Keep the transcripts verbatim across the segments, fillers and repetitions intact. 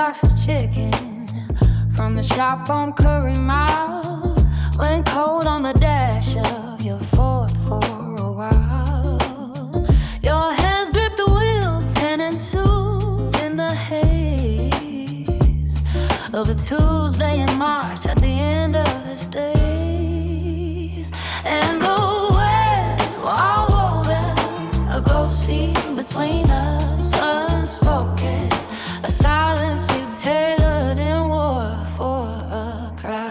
box of chicken from the shop on Curry Mile. Went cold on the dash of your Ford for a while. Your hands gripped the wheel, ten and two in the haze of a Tuesday in March at the end of his days. And the waves were all woven, a ghost scene between us, unspoken, a silence we tailored and wore for a crowd.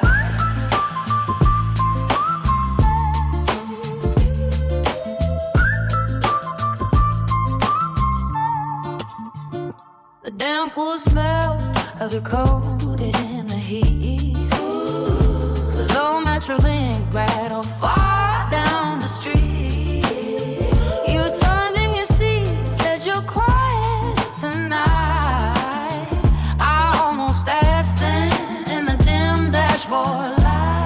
The damp wood smell of your coat in the heat. The low Metrolink rattle far down the street. You turned in your seat, said you're quiet tonight. I almost asked then in the dim dashboard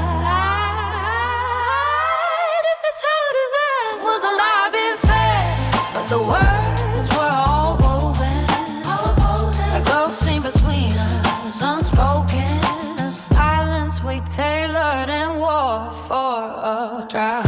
light if this whole design was a lie been fed, but the words were all woven, a ghost scene between us, unspoken, a silence we tailored and wore for a drive.